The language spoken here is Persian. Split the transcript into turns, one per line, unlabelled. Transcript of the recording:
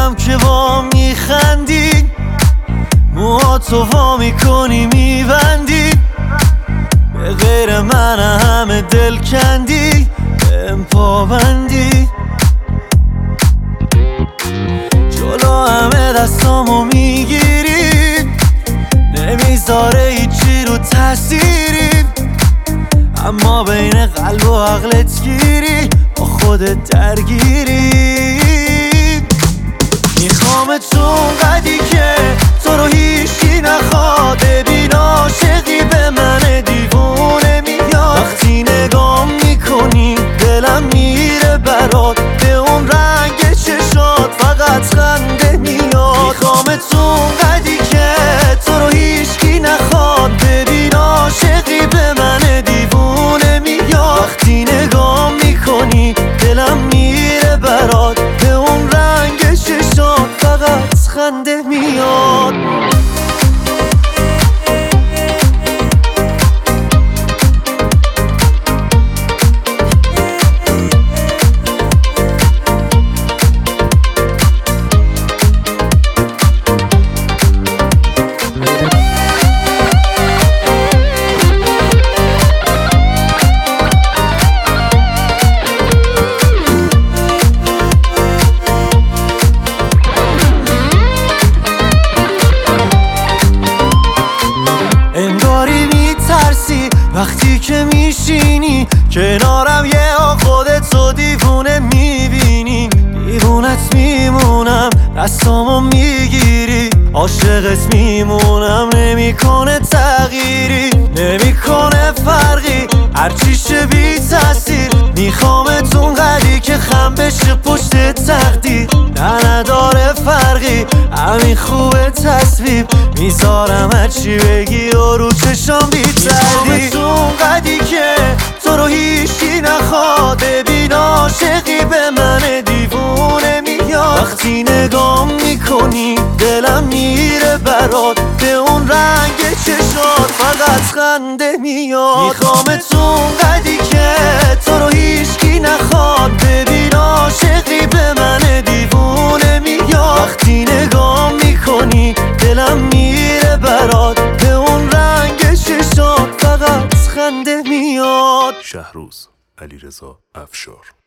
میبینم که با میخندی، موهاتو وا میکنی میبندی، به غیر من همه دل کندی، بهم پابندی. جلو همه دستامو میگیری، نمیذاره هیچی رو تأثیری، اما بین قلب و عقلت گیری، با خودت درگیری. میخوام تو قدی که تو رو هیچی نخواد، ببین عاشقی به من دیوونه میاد. وقتی نگام میکنی دلم میره برات، به اون رنگ چشات فقط خنده میاد. میخوام تو قدی که تو رو هیچی نخواد، ببین عاشقی به من دیوونه میاد. وقتی نگام میکنی دلم میره برات، به اون رنگ چشات فقط خنده میاد. انگاری میترسی وقتی که میشینی کنارم، یه خودتو دیوونه میبینی. دیوونت میمونم دستامو میگیری، عاشقت میمونم نمیکنه تغییری، نمیکنه فرقی هرچی شه بی تاثیر. میخوامت اونقدری که خم بشه پشت تقدیر، نه نداره فرقی همین خوبه تصویر. میذارم هرچی بگی و رو چشام بی تردید. اونقدری که تو رو هیچی نخواد، ببین عاشقی به من دیوونه میاد. وقتی نگام میکنی دلم میره برات، به اون رنگ چشات فقط خنده میاد. میخوامت اونقدری که تو رو هیچی نخواد، ببین عاشقی به من دیوونه میاد. وقتی نگام میکنی دلم میره برات، به اون رنگ چشات فقط خنده میاد.
شهروز علیرضا افشار.